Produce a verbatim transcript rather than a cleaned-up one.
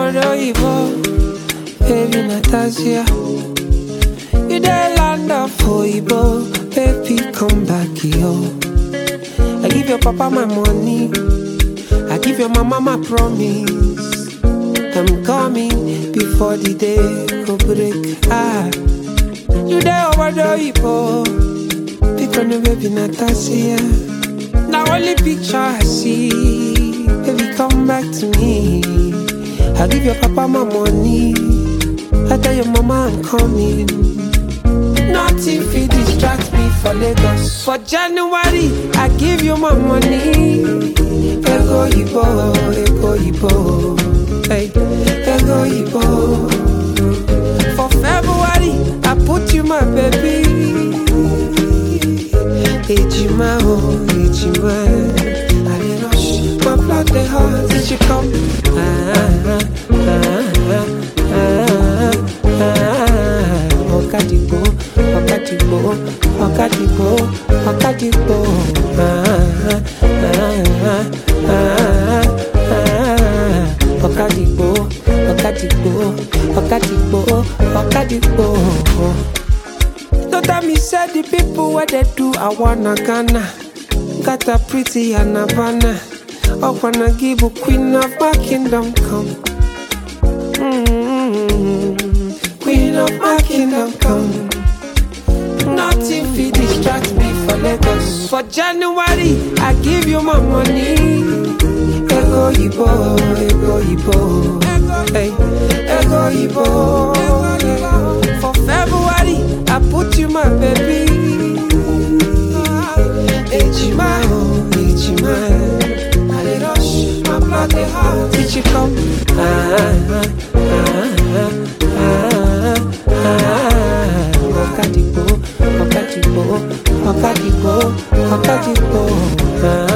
Ibo, baby Natasha. You there land of Ibo, baby come back yo. I give your papa my money, I give your mama my promise. I'm coming before the day go break. Ah, you there over the Ibo, pick on the baby Natasha. Now only picture I see, baby come back to me. I give your papa my money, I tell your mama I'm coming. Nothing fit distract me for Lagos. For January, I give you my money. Ego Ibo, Ego Ibo, hey, Ego Ibo. For February, I put you my baby. Ejima, oh, Ejima. I dey rush, my blood dey hot. Did you come? Ah, ah, ah, ah, ah. Okadipo, Okadipo, Okadipo, Okadipo. Ah, ah, ah, ah. Okadipo, Okadipo, Okadipo, Okadipo. No tell me say the people where they do I wanna Ghana. Got a pretty and Havana. I wanna give a queen of my kingdom come. Mm-hmm. Queen of my kingdom come. Nothing fit distract me for Lagos. For January, I give you my money. Ego Ibo, Ego Ibo, hey, Ego Ibo. For February, I put you my baby. Ejima, oh, Ejima. I dey rush, my blood dey hot. Did you come? Ah, ah, ah, ah, ah. Okadipo, Okadipo, Okadipo, Okadipo. Ah.